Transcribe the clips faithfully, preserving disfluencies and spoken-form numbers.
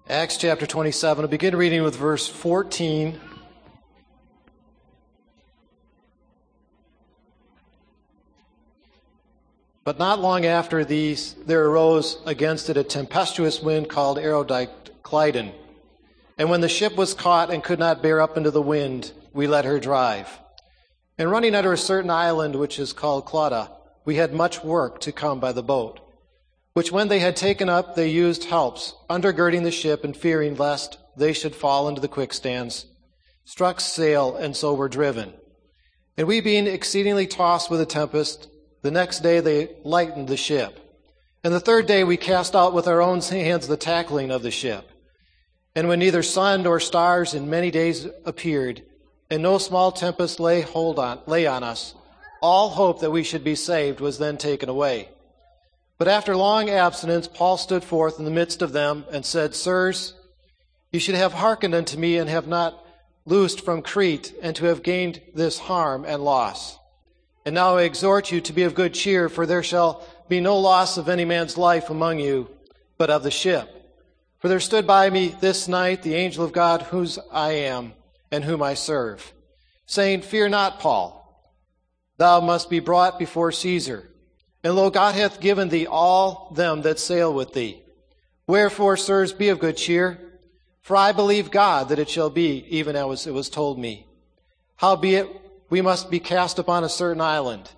Acts chapter twenty-seven. I'll begin reading with verse fourteen. But not long after these, there arose against it a tempestuous wind called Eurydiclydon. And when the ship was caught and could not bear up into the wind, we let her drive. And running under a certain island which is called Clauda, we had much work to come by the boat, which when they had taken up, they used helps, undergirding the ship and fearing lest they should fall into the quicksands, struck sail, and so were driven. And we being exceedingly tossed with a tempest, the next day they lightened the ship. And the third day we cast out with our own hands the tackling of the ship. And when neither sun nor stars in many days appeared, and no small tempest lay hold on lay on us, all hope that we should be saved was then taken away. But after long abstinence, Paul stood forth in the midst of them and said, Sirs, you should have hearkened unto me and have not loosed from Crete, and to have gained this harm and loss. And now I exhort you to be of good cheer, for there shall be no loss of any man's life among you, but of the ship. For there stood by me this night the angel of God, whose I am, and whom I serve, saying, Fear not, Paul, thou must be brought before Caesar. And lo, God hath given thee all them that sail with thee. Wherefore, sirs, be of good cheer, for I believe God that it shall be even as it was told me. Howbeit, we must be cast upon a certain island.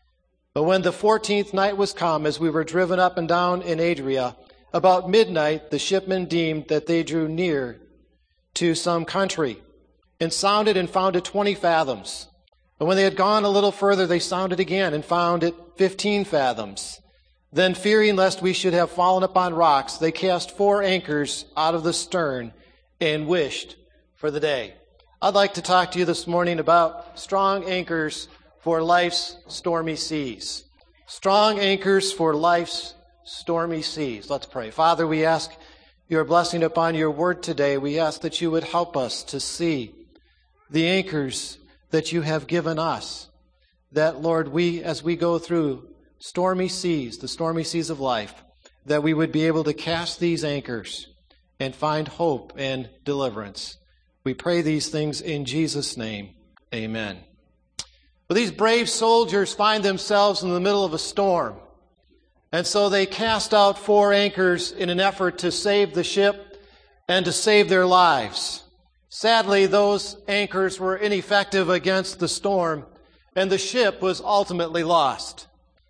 But when the fourteenth night was come, as we were driven up and down in Adria, about midnight the shipmen deemed that they drew near to some country, and sounded and found it twenty fathoms. And when they had gone a little further, they sounded again and found it fifteen fathoms. Then, fearing lest we should have fallen upon rocks, they cast four anchors out of the stern and wished for the day. I'd like to talk to you this morning about strong anchors for life's stormy seas. Strong anchors for life's stormy seas. Let's pray. Father, we ask your blessing upon your word today. We ask that you would help us to see the anchors that you have given us. That, Lord, we, as we go through stormy seas, the stormy seas of life, that we would be able to cast these anchors and find hope and deliverance. We pray these things in Jesus' name. Amen. Well, these brave soldiers find themselves in the middle of a storm. And so they cast out four anchors in an effort to save the ship and to save their lives. Sadly, those anchors were ineffective against the storm, and the ship was ultimately lost.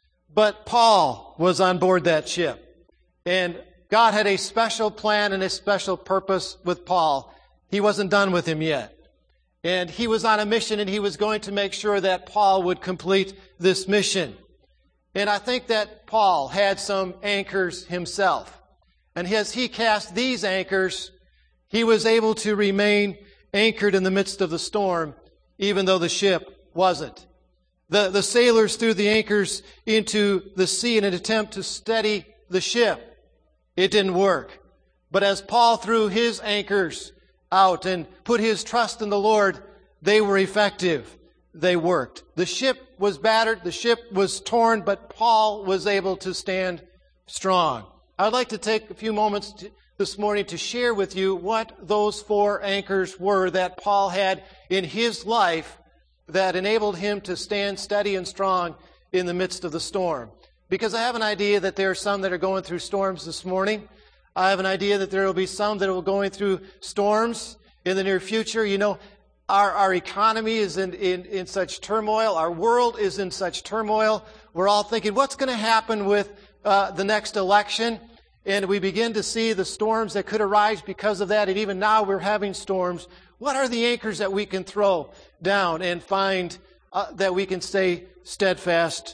But Paul was on board that ship, and God had a special plan and a special purpose with Paul. He wasn't done with him yet. And he was on a mission, and he was going to make sure that Paul would complete this mission. And I think that Paul had some anchors himself. And as he cast these anchors, he was able to remain anchored in the midst of the storm, even though the ship wasn't. The, the sailors threw the anchors into the sea in an attempt to steady the ship. It didn't work. But as Paul threw his anchors out and put his trust in the Lord, they were effective. They worked. The ship was battered, the ship was torn, but Paul was able to stand strong. I'd like to take a few moments to, this morning to share with you what those four anchors were that Paul had in his life that enabled him to stand steady and strong in the midst of the storm. Because I have an idea that there are some that are going through storms this morning. I have an idea that there will be some that are going through storms in the near future. You know, our, our economy is in, in, in such turmoil. Our world is in such turmoil. We're all thinking, what's going to happen with uh, the next election? And we begin to see the storms that could arise because of that. And even now we're having storms. What are the anchors that we can throw down and find uh, that we can stay steadfast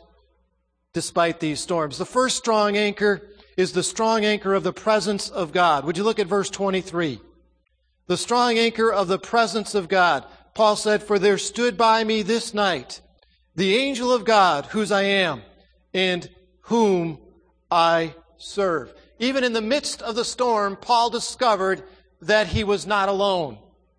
despite these storms? The first strong anchor is the strong anchor of the presence of God. Would you look at verse twenty-three? The strong anchor of the presence of God. Paul said, For there stood by me this night the angel of God, whose I am, and whom I serve. Even in the midst of the storm, Paul discovered that he was not alone.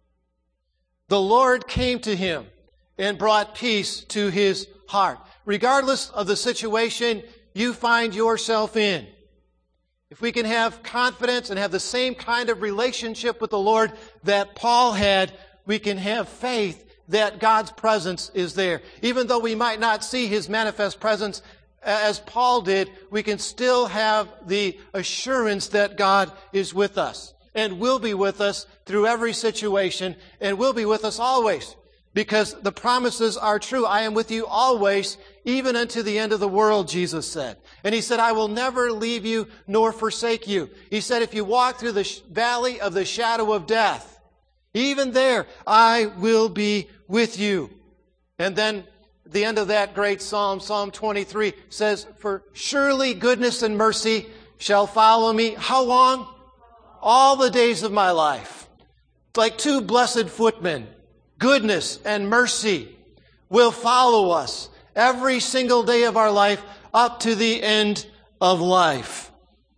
The Lord came to him and brought peace to his heart. Regardless of the situation you find yourself in, if we can have confidence and have the same kind of relationship with the Lord that Paul had, we can have faith that God's presence is there. Even though we might not see His manifest presence as Paul did, we can still have the assurance that God is with us and will be with us through every situation and will be with us always, because the promises are true. I am with you always, even unto the end of the world, Jesus said. And He said, I will never leave you nor forsake you. He said, if you walk through the sh- valley of the shadow of death, even there I will be with you. And then the end of that great psalm, Psalm twenty-three, says, for surely goodness and mercy shall follow me. How long? All the days of my life. Like two blessed footmen, goodness and mercy will follow us every single day of our life up to the end of life.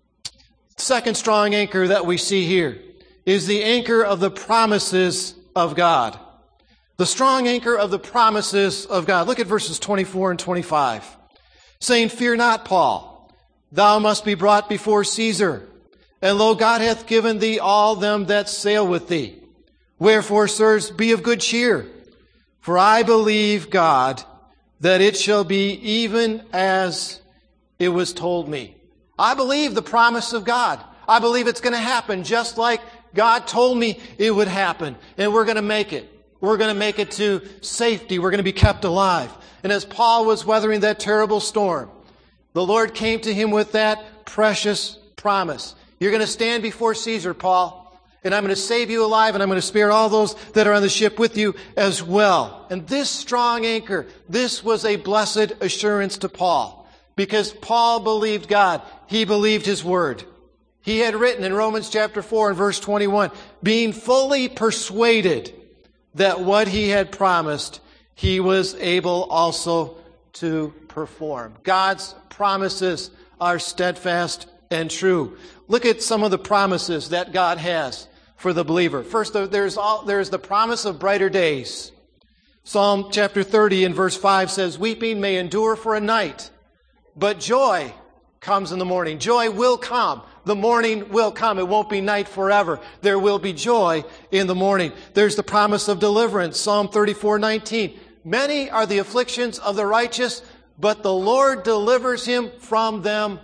Second strong anchor that we see here is the anchor of the promises of God. The strong anchor of the promises of God. Look at verses twenty-four and twenty-five. Saying, fear not, Paul, thou must be brought before Caesar. And lo, God hath given thee all them that sail with thee. Wherefore, sirs, be of good cheer. For I believe God that it shall be even as it was told me. I believe the promise of God. I believe it's going to happen just like God told me it would happen. And we're going to make it. We're going to make it to safety. We're going to be kept alive. And as Paul was weathering that terrible storm, the Lord came to him with that precious promise. You're going to stand before Caesar, Paul, and I'm going to save you alive, and I'm going to spare all those that are on the ship with you as well. And this strong anchor, this was a blessed assurance to Paul, because Paul believed God. He believed His word. He had written in Romans chapter four and verse twenty-one, being fully persuaded that what he had promised, he was able also to perform. God's promises are steadfast and true. Look at some of the promises that God has for the believer. First, there's, all, there's the promise of brighter days. Psalm chapter thirty and verse five says, weeping may endure for a night, but joy comes in the morning. Joy will come. The morning will come. It won't be night forever. There will be joy in the morning. There's the promise of deliverance. Psalm thirty-four nineteen. Many are the afflictions of the righteous, but the Lord delivers him from them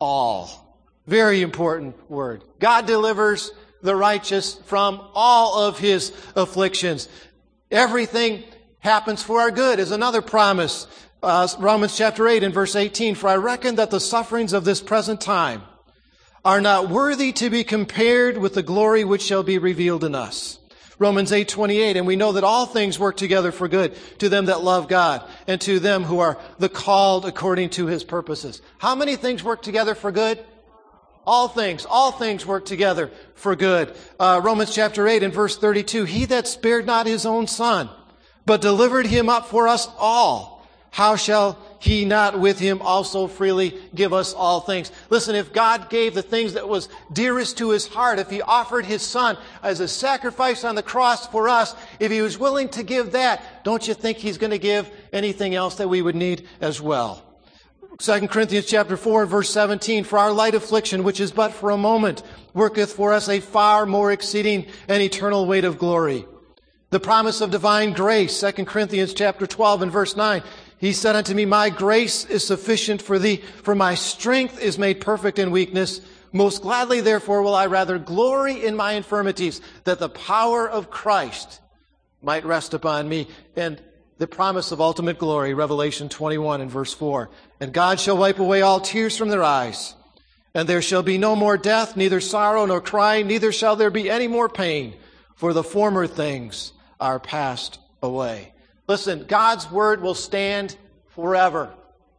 all. Very important word. God delivers the righteous from all of his afflictions. Everything happens for our good is another promise. Uh, Romans chapter eight and verse eighteen. For I reckon that the sufferings of this present time are not worthy to be compared with the glory which shall be revealed in us. Romans eight twenty-eight, and we know that all things work together for good to them that love God and to them who are the called according to His purposes. How many things work together for good? All things. All things work together for good. Uh, Romans chapter eight and verse thirty-two, He that spared not His own Son, but delivered Him up for us all, how shall He not with Him also freely give us all things? Listen, if God gave the things that was dearest to His heart, if He offered His Son as a sacrifice on the cross for us, if He was willing to give that, don't you think He's going to give anything else that we would need as well? Second Corinthians chapter four, verse seventeen, for our light affliction, which is but for a moment, worketh for us a far more exceeding and eternal weight of glory. The promise of divine grace, Second Corinthians chapter twelve and verse nine, He said unto me, my grace is sufficient for thee, for my strength is made perfect in weakness. Most gladly, therefore, will I rather glory in my infirmities, that the power of Christ might rest upon me. And the promise of ultimate glory, Revelation twenty-one and verse four. And God shall wipe away all tears from their eyes, and there shall be no more death, neither sorrow nor crying, neither shall there be any more pain, for the former things are passed away. Listen, God's word will stand forever.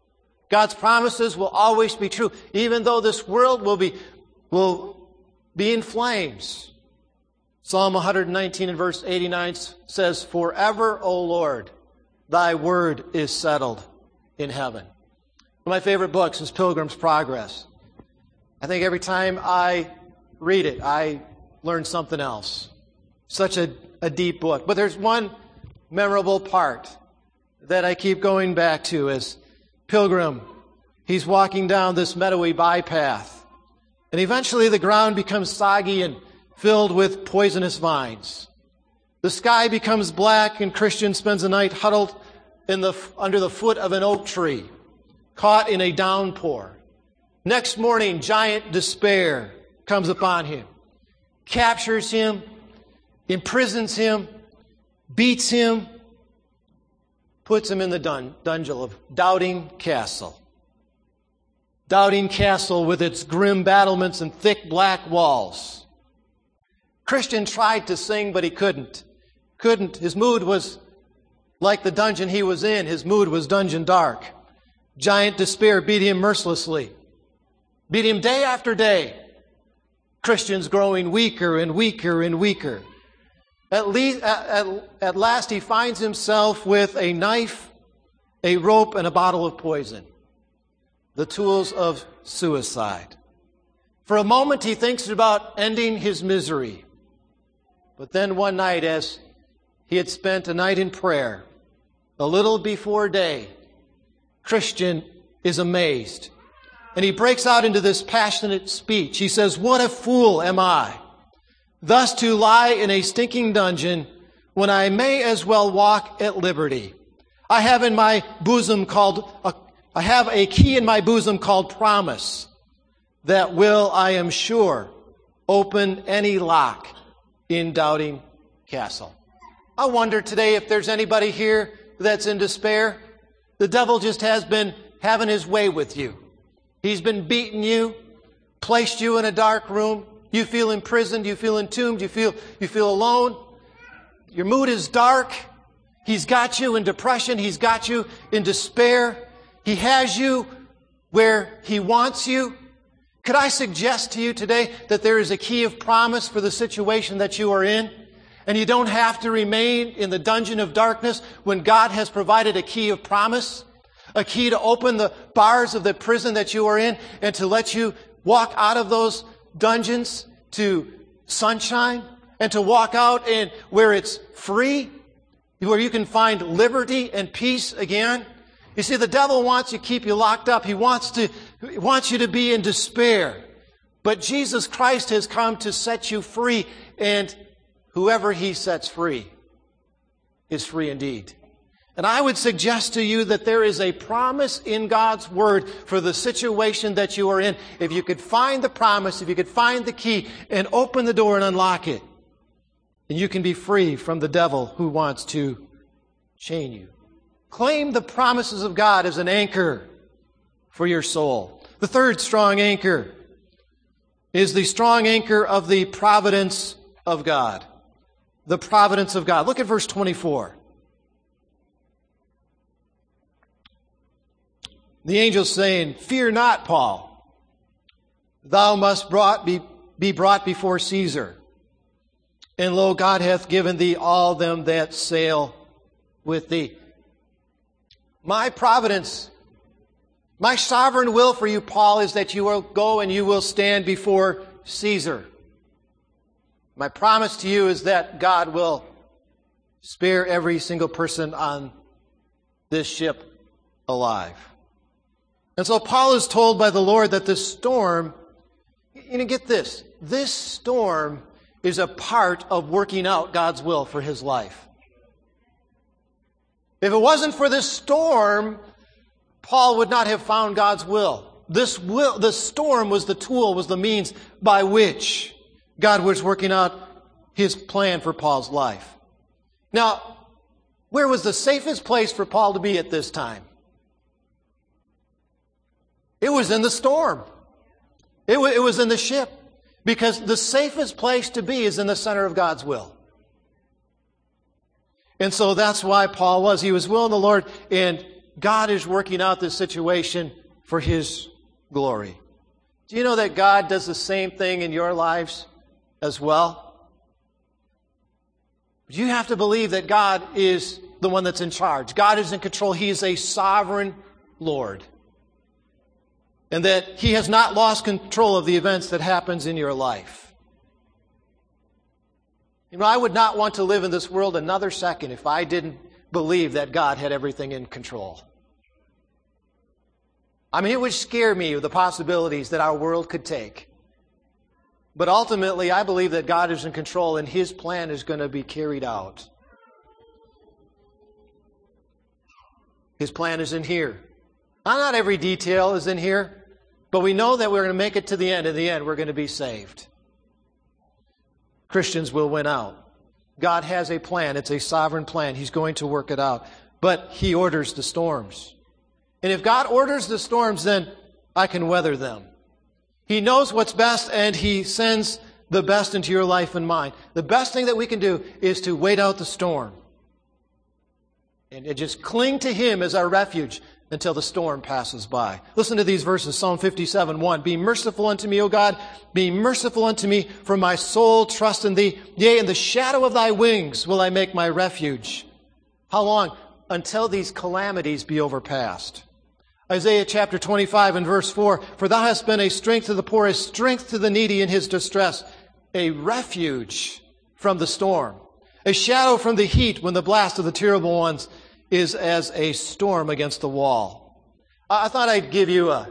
God's promises will always be true, even though this world will be, will be in flames. Psalm one nineteen and verse eighty-nine says, forever, O Lord, thy word is settled in heaven. One of my favorite books is Pilgrim's Progress. I think every time I read it, I learn something else. Such a, a deep book. But there's one memorable part that I keep going back to as Pilgrim, he's walking down this meadowy bypath. And eventually the ground becomes soggy and filled with poisonous vines. The sky becomes black, and Christian spends the night huddled in the, under the foot of an oak tree, caught in a downpour. Next morning, giant despair comes upon him, captures him, imprisons him, beats him, puts him in the dun- dungeon of Doubting Castle. Doubting Castle with its grim battlements and thick black walls. Christian tried to sing, but he couldn't. Couldn't. His mood was like the dungeon he was in. His mood was dungeon dark. Giant despair beat him mercilessly. Beat him day after day. Christian's growing weaker and weaker and weaker. At, least, at, at, at last he finds himself with a knife, a rope, and a bottle of poison. The tools of suicide. For a moment he thinks about ending his misery. But then one night, as he had spent a night in prayer, a little before day, Christian is amazed. And he breaks out into this passionate speech. He says, "What a fool am I, thus to lie in a stinking dungeon when I may as well walk at liberty. I have in my bosom called, a, I have a key in my bosom called promise that will, I am sure, open any lock in Doubting Castle." I wonder today if there's anybody here that's in despair. The devil just has been having his way with you. He's been beating you, placed you in a dark room. You feel imprisoned, you feel entombed, you feel, you feel alone. Your mood is dark. He's got you in depression. He's got you in despair. He has you where he wants you. Could I suggest to you today that there is a key of promise for the situation that you are in? And you don't have to remain in the dungeon of darkness when God has provided a key of promise, a key to open the bars of the prison that you are in and to let you walk out of those dungeons to sunshine and to walk out in where it's free, where you can find liberty and peace again. You see, the devil wants to keep you locked up. He wants to, he wants you to be in despair. But Jesus Christ has come to set you free, and whoever he sets free is free indeed. And I would suggest to you that there is a promise in God's Word for the situation that you are in. If you could find the promise, if you could find the key and open the door and unlock it, then you can be free from the devil who wants to chain you. Claim the promises of God as an anchor for your soul. The third strong anchor is the strong anchor of the providence of God. The providence of God. Look at verse twenty-four. The angel's saying, "Fear not, Paul. Thou must brought be, be brought before Caesar. And lo, God hath given thee all them that sail with thee." My providence, my sovereign will for you, Paul, is that you will go and you will stand before Caesar. My promise to you is that God will spare every single person on this ship alive. And so Paul is told by the Lord that this storm, you know, get this, this storm is a part of working out God's will for his life. If it wasn't for this storm, Paul would not have found God's will. This will, the storm was the tool, was the means by which God was working out his plan for Paul's life. Now, where was the safest place for Paul to be at this time? It was in the storm. It, w- it was in the ship. Because the safest place to be is in the center of God's will. And so that's why Paul was. He was willing the Lord, and God is working out this situation for his glory. Do you know that God does the same thing in your lives as well? You have to believe that God is the one that's in charge. God is in control. He is a sovereign Lord. And that he has not lost control of the events that happens in your life. You know, I would not want to live in this world another second if I didn't believe that God had everything in control. I mean, it would scare me, the possibilities that our world could take But ultimately, I believe that God is in control and His plan is going to be carried out. His plan is in here. Now, not every detail is in here, but we know that we're going to make it to the end. In the end, we're going to be saved. Christians will win out. God has a plan. It's a sovereign plan. He's going to work it out. But He orders the storms. And if God orders the storms, then I can weather them. He knows what's best, and He sends the best into your life and mine. The best thing that we can do is to wait out the storm. And just cling to Him as our refuge until the storm passes by. Listen to these verses. Psalm fifty-seven, one. Be merciful unto me, O God. Be merciful unto me, for my soul trusts in Thee. Yea, in the shadow of Thy wings will I make my refuge. How long? Until these calamities be overpassed. Isaiah chapter twenty-five and verse four. For Thou hast been a strength to the poor, a strength to the needy in his distress, a refuge from the storm, a shadow from the heat when the blast of the terrible ones is as a storm against the wall. I thought I'd give you a,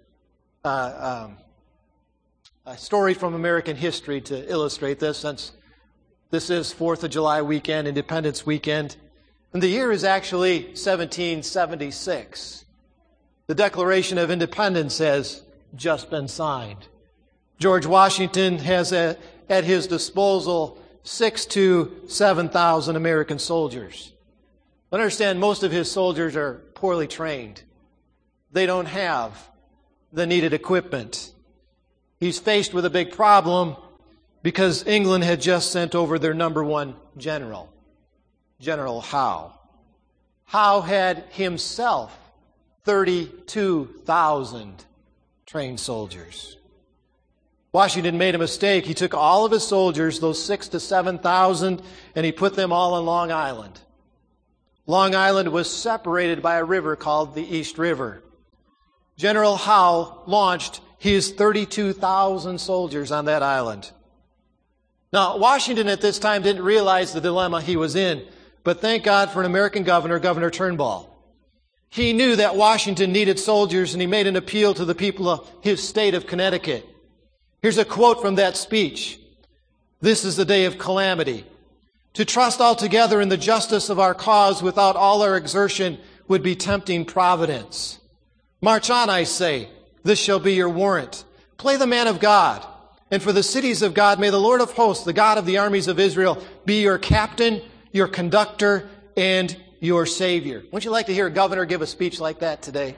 a, um, a story from American history to illustrate this, since this is fourth of July weekend, Independence weekend. And the year is actually seventeen seventy-six. The Declaration of Independence has just been signed. George Washington has a, at his disposal six to seven thousand American soldiers. But understand, most of his soldiers are poorly trained. They don't have the needed equipment. He's faced with a big problem because England had just sent over their number one general, General Howe. Howe had himself thirty-two thousand trained soldiers. Washington made a mistake. He took all of his soldiers, those six to seven thousand, and he put them all on Long Island. Long Island was separated by a river called the East River. General Howe launched his thirty-two thousand soldiers on that island. Now, Washington at this time didn't realize the dilemma he was in, but thank God for an American governor, Governor Turnbull. He knew that Washington needed soldiers, and he made an appeal to the people of his state of Connecticut. Here's a quote from that speech. This is the day of calamity. To trust altogether in the justice of our cause without all our exertion would be tempting providence. March on, I say. This shall be your warrant. Play the man of God. And for the cities of God, may the Lord of hosts, the God of the armies of Israel, be your captain, your conductor, and your Savior. Wouldn't you like to hear a governor give a speech like that today?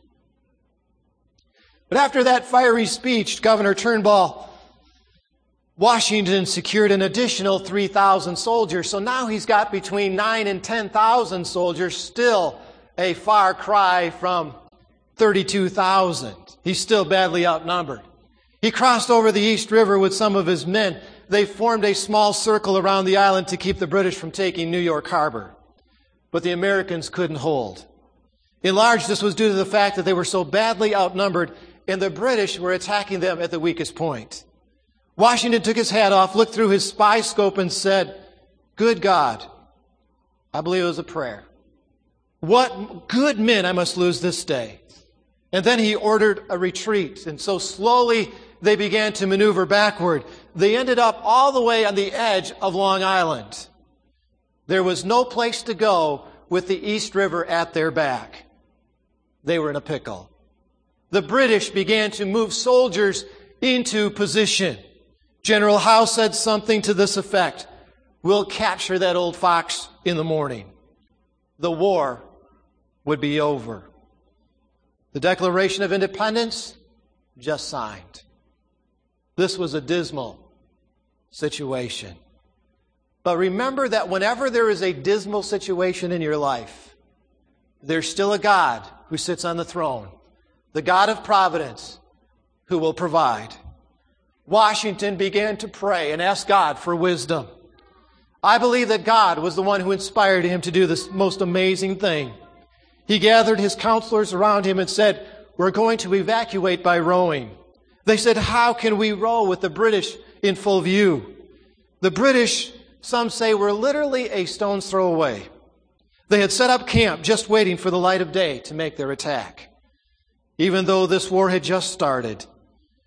But after that fiery speech, Governor Turnbull, Washington secured an additional three thousand soldiers. So now he's got between nine and ten thousand soldiers, still a far cry from thirty-two thousand. He's still badly outnumbered. He crossed over the East River with some of his men. They formed a small circle around the island to keep the British from taking New York Harbor. But the Americans couldn't hold. In large, this was due to the fact that they were so badly outnumbered, and the British were attacking them at the weakest point. Washington took his hat off, looked through his spy scope, and said, "Good God," I believe it was a prayer, "what good men I must lose this day." And then he ordered a retreat. And so slowly they began to maneuver backward. They ended up all the way on the edge of Long Island. There was no place to go with the East River at their back. They were in a pickle. The British began to move soldiers into position. General Howe said something to this effect: "We'll capture that old fox in the morning." The war would be over. The Declaration of Independence just signed. This was a dismal situation. But remember that whenever there is a dismal situation in your life, there's still a God who sits on the throne, the God of providence, who will provide. Washington began to pray and ask God for wisdom. I believe that God was the one who inspired him to do this most amazing thing. He gathered his counselors around him and said, "We're going to evacuate by rowing." They said, "How can we row with the British in full view?" The British, some say, were literally a stone's throw away. They had set up camp just waiting for the light of day to make their attack. Even though this war had just started,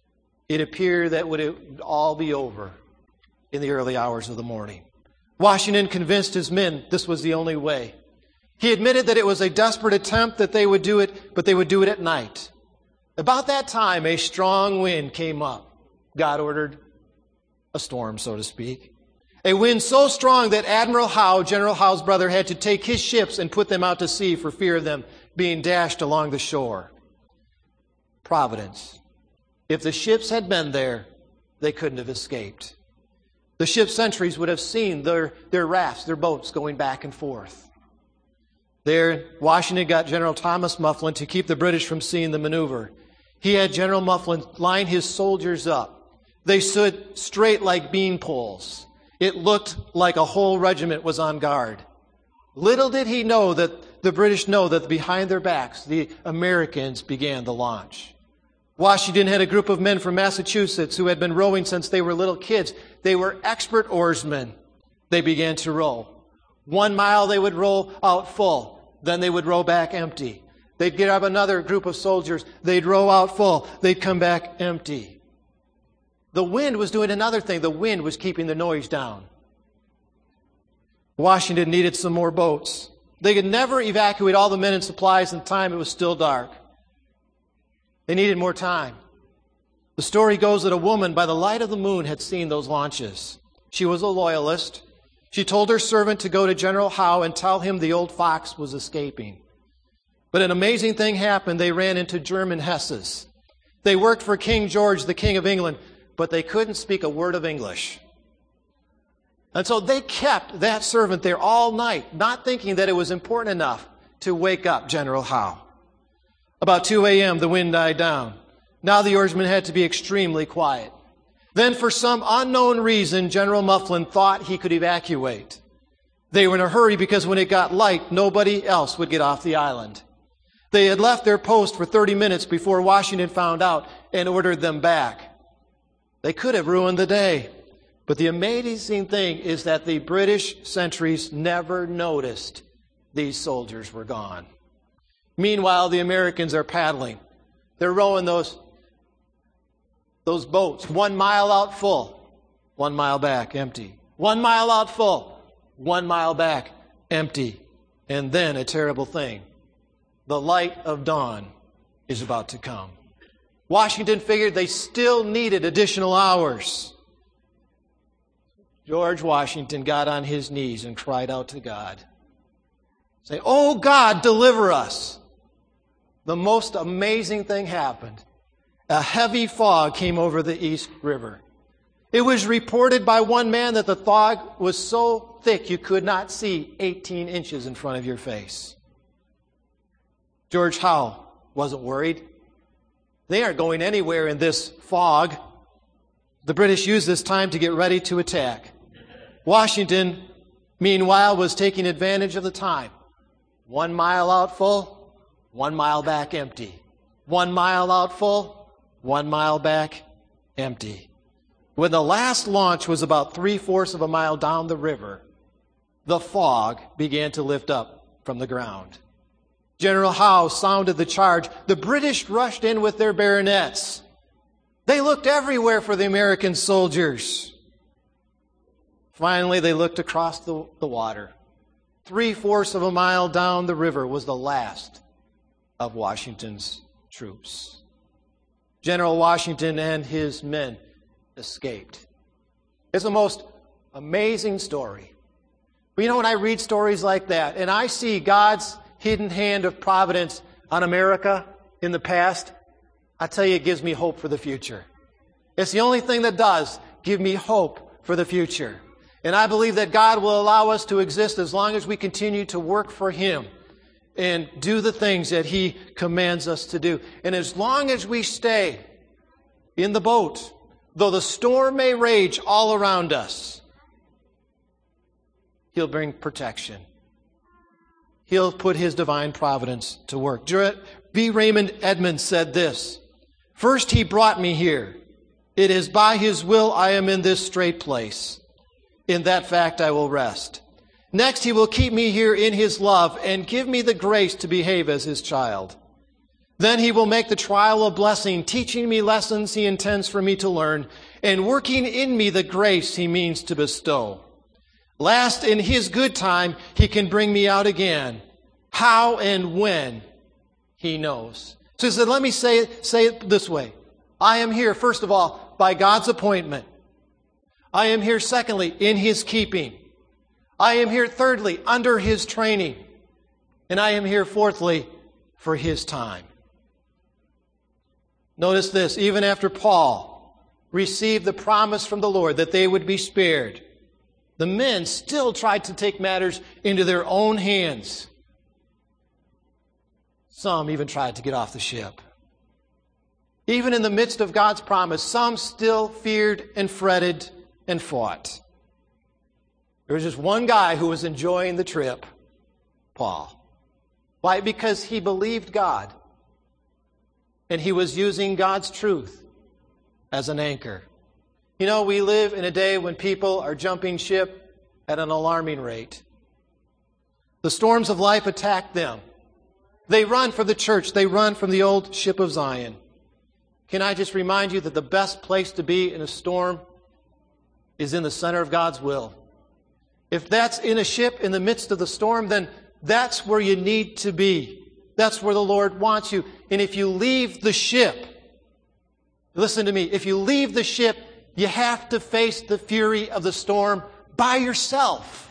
it appeared that it would all be over in the early hours of the morning. Washington convinced his men this was the only way. He admitted that it was a desperate attempt that they would do it, but they would do it at night. About that time, a strong wind came up. God ordered a storm, so to speak. A wind so strong that Admiral Howe, General Howe's brother, had to take his ships and put them out to sea for fear of them being dashed along the shore. Providence. If the ships had been there, they couldn't have escaped. The ship's sentries would have seen their, their rafts, their boats going back and forth. There, Washington got General Thomas Mufflin to keep the British from seeing the maneuver. He had General Mufflin line his soldiers up. They stood straight like bean poles. It looked like a whole regiment was on guard. Little did he know that the British know that behind their backs, the Americans began the launch. Washington had a group of men from Massachusetts who had been rowing since they were little kids. They were expert oarsmen. They began to row. One mile they would row out full. Then they would row back empty. They'd get up another group of soldiers. They'd row out full. They'd come back empty. The wind was doing another thing. The wind was keeping the noise down. Washington needed some more boats. They could never evacuate all the men and supplies in time. It was still dark. They needed more time. The story goes that a woman by the light of the moon had seen those launches. She was a loyalist. She told her servant to go to General Howe and tell him the old fox was escaping. But an amazing thing happened. They ran into German Hesses. They worked for King George, the King of England, but they couldn't speak a word of English. And so they kept that servant there all night, not thinking that it was important enough to wake up General Howe. About two a.m., the wind died down. Now the oarsmen had to be extremely quiet. Then, for some unknown reason, General Mufflin thought he could evacuate. They were in a hurry because when it got light, nobody else would get off the island. They had left their post for thirty minutes before Washington found out and ordered them back. They could have ruined the day. But the amazing thing is that the British sentries never noticed these soldiers were gone. Meanwhile, the Americans are paddling. They're rowing those, those boats one mile out full, one mile back, empty. One mile out full, one mile back, empty. And then a terrible thing. The light of dawn is about to come. Washington figured they still needed additional hours. George Washington got on his knees and cried out to God. Say, "Oh God, deliver us." The most amazing thing happened. A heavy fog came over the East River. It was reported by one man that the fog was so thick you could not see eighteen inches in front of your face. George Howe wasn't worried. They aren't going anywhere in this fog. The British used this time to get ready to attack. Washington, meanwhile, was taking advantage of the time. One mile out full, one mile back empty. One mile out full, one mile back empty. When the last launch was about three-fourths of a mile down the river, the fog began to lift up from the ground. General Howe sounded the charge. The British rushed in with their bayonets. They looked everywhere for the American soldiers. Finally, they looked across the, the water. Three-fourths of a mile down the river was the last of Washington's troops. General Washington and his men escaped. It's the most amazing story. But you know, when I read stories like that, and I see God's hidden hand of providence on America in the past, I tell you, it gives me hope for the future. It's the only thing that does give me hope for the future. And I believe that God will allow us to exist as long as we continue to work for Him and do the things that He commands us to do. And as long as we stay in the boat, though the storm may rage all around us, He'll bring protection. He'll put His divine providence to work. B. Raymond Edmonds said this: "First He brought me here. It is by His will I am in this strait place. In that fact I will rest. Next He will keep me here in His love and give me the grace to behave as His child. Then he will make the trial a blessing, teaching me lessons he intends for me to learn, and working in me the grace he means to bestow. Last, in his good time, he can bring me out again. How and when, he knows. So he said, let me say, say it this way. I am here, first of all, by God's appointment. I am here, secondly, in his keeping. I am here, thirdly, under his training. And I am here, fourthly, for his time. Notice this, even after Paul received the promise from the Lord that they would be spared, the men still tried to take matters into their own hands. Some even tried to get off the ship. Even in the midst of God's promise, some still feared and fretted and fought. There was just one guy who was enjoying the trip, Paul. Why? Because he believed God. And he was using God's truth as an anchor. You know, we live in a day when people are jumping ship at an alarming rate. The storms of life attack them. They run for the church. They run from the old ship of Zion. Can I just remind you that the best place to be in a storm is in the center of God's will? If that's in a ship in the midst of the storm, then that's where you need to be. That's where the Lord wants you. And if you leave the ship, listen to me, if you leave the ship, you have to face the fury of the storm by yourself.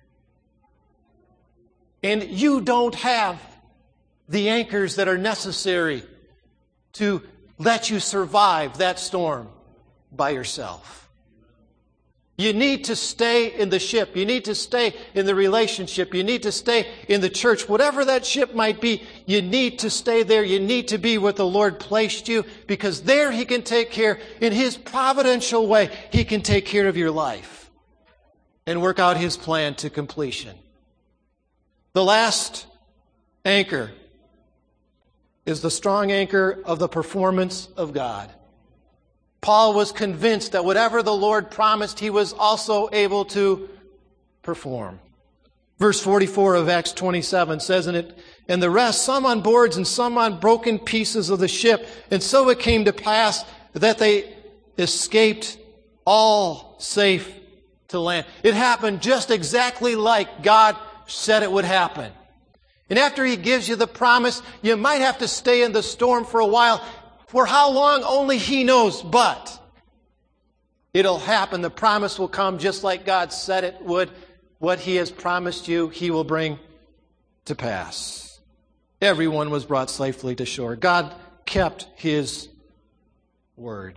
And you don't have the anchors that are necessary to let you survive that storm by yourself. You need to stay in the ship. You need to stay in the relationship. You need to stay in the church. Whatever that ship might be, you need to stay there. You need to be where the Lord placed you, because there He can take care, in His providential way, He can take care of your life and work out His plan to completion. The last anchor is the strong anchor of the performance of God. Paul was convinced that whatever the Lord promised, he was also able to perform. Verse forty-four of Acts twenty-seven says in it, and the rest, some on boards and some on broken pieces of the ship. And so it came to pass that they escaped all safe to land. It happened just exactly like God said it would happen. And after He gives you the promise, you might have to stay in the storm for a while. For how long, only He knows, but it'll happen. The promise will come just like God said it would. What He has promised you, He will bring to pass. Everyone was brought safely to shore. God kept His word.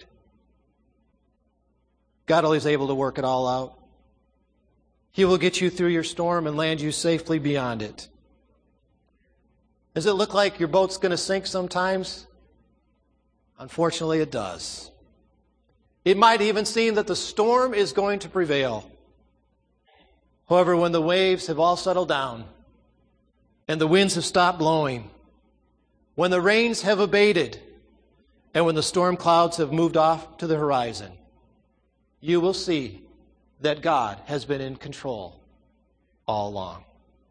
God is able to work it all out. He will get you through your storm and land you safely beyond it. Does it look like your boat's going to sink sometimes? Unfortunately, it does. It might even seem that the storm is going to prevail. However, when the waves have all settled down and the winds have stopped blowing, when the rains have abated, and when the storm clouds have moved off to the horizon, you will see that God has been in control all along.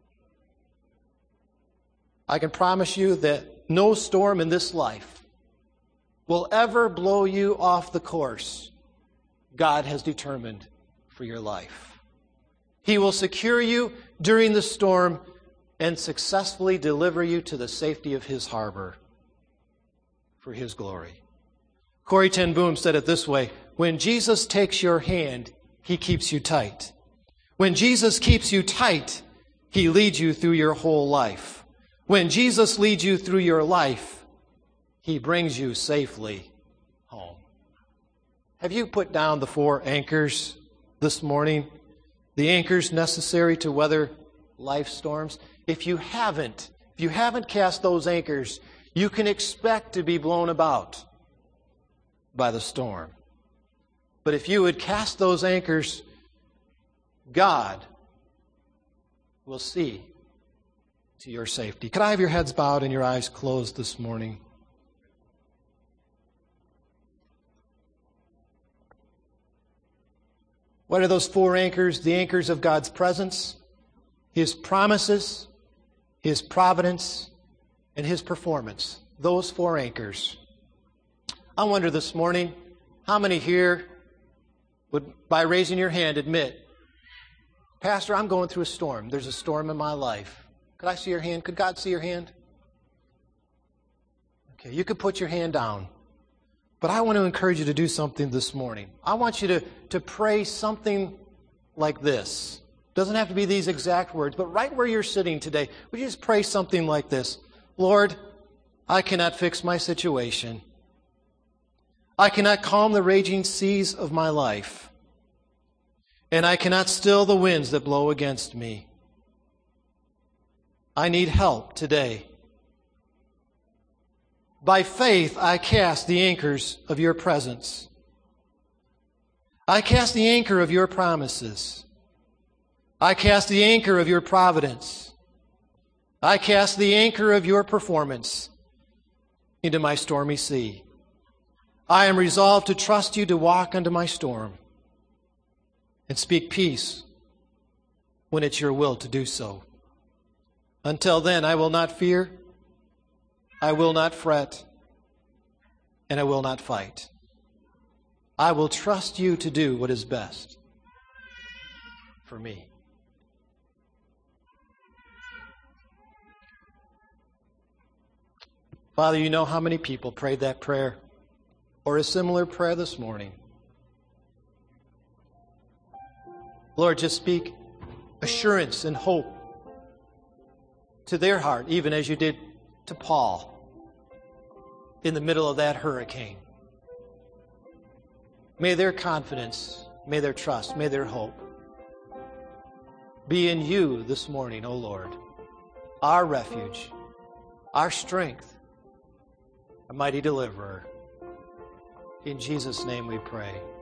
I can promise you that no storm in this life will ever blow you off the course God has determined for your life. He will secure you during the storm and successfully deliver you to the safety of His harbor for His glory. Corrie ten Boom said it this way, when Jesus takes your hand, He keeps you tight. When Jesus keeps you tight, He leads you through your whole life. When Jesus leads you through your life, He brings you safely home. Have you put down the four anchors this morning? The anchors necessary to weather life storms? If you haven't, if you haven't cast those anchors, you can expect to be blown about by the storm. But if you would cast those anchors, God will see to your safety. Could I have your heads bowed and your eyes closed this morning? What are those four anchors? The anchors of God's presence, His promises, His providence, and His performance those four anchors. I wonder this morning, how many here would, by raising your hand, admit, Pastor, I'm going through a storm. There's a storm in my life. Could I see your hand? Could God see your hand? Okay, you could put your hand down. But I want to encourage you to do something this morning. I want you to, to pray something like this. Doesn't have to be these exact words, but right where you're sitting today, would you just pray something like this? Lord, I cannot fix my situation. I cannot calm the raging seas of my life. And I cannot still the winds that blow against me. I need help today. By faith, I cast the anchors of your presence. I cast the anchor of your promises. I cast the anchor of your providence. I cast the anchor of your performance into my stormy sea. I am resolved to trust you to walk into my storm and speak peace when it's your will to do so. Until then, I will not fear, I will not fret, and I will not fight. I will trust you to do what is best for me. Father, you know how many people prayed that prayer or a similar prayer this morning. Lord, just speak assurance and hope to their heart, even as you did to Paul in the middle of that hurricane. May their confidence, may their trust, may their hope be in you this morning, O Lord, our refuge, our strength, a mighty deliverer. In Jesus' name we pray.